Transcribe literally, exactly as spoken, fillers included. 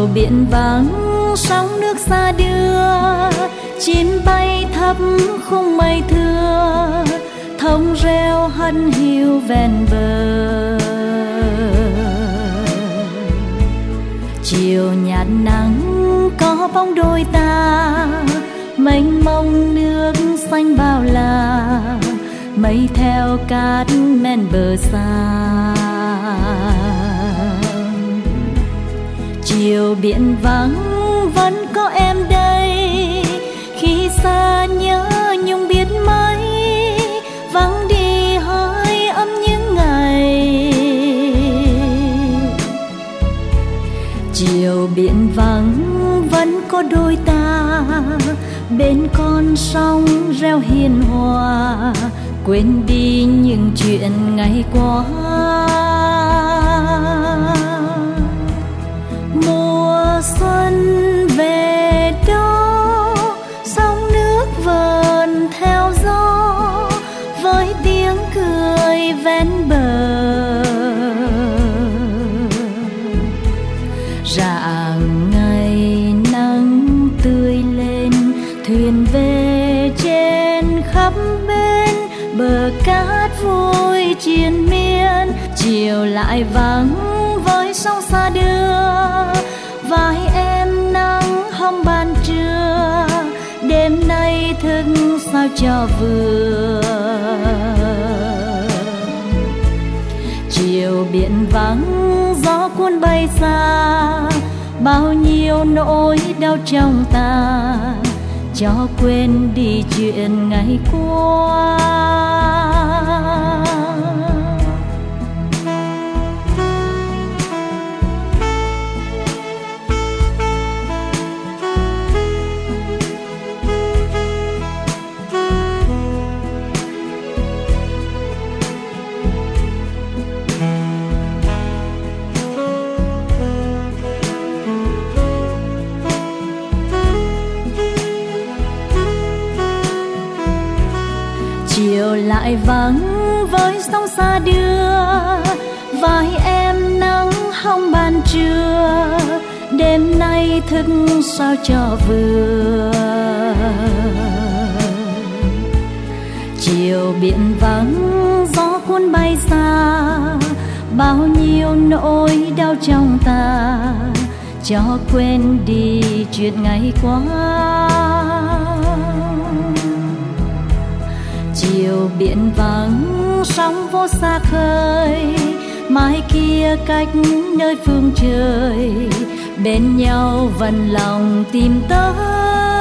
chiều biển vắng sóng nước xa đưa, chim bay thấp khung mây thưa, thông reo hân hiu ven bờ. Chiều nhạt nắng có bóng đôi ta, mênh mông nước xanh bao la, mây theo cát men bờ xa. Chiều biển vắng vẫn có em đây, khi xa nhớ nhung biết mấy, vắng đi hơi ấm những ngày. Chiều biển vắng vẫn có đôi ta, bên con sông reo hiền hòa, quên đi những chuyện ngày qua. Mùa xuân về đó, sóng nước vờn theo gió, với tiếng cười ven bờ. Rạng ngày nắng tươi lên, thuyền về trên khắp bên, bờ cát vui triền miên. Chiều lại vắng với sóng xa đưa, vai em nắng hồng ban trưa, đêm nay thức sao cho vừa. Chiều biển vắng gió cuốn bay xa, bao nhiêu nỗi đau trong ta, cho quên đi chuyện ngày qua. Chiều lại vắng với sóng xa đưa, vai em nắng hồng ban trưa, đêm nay thức sao cho vừa. Chiều biển vắng gió cuốn bay xa, bao nhiêu nỗi đau trong ta, cho quên đi chuyện ngày qua. Chiều biển vắng sóng vô xa khơi, mai kia cách nơi phương trời, bên nhau vẫn lòng tìm tới.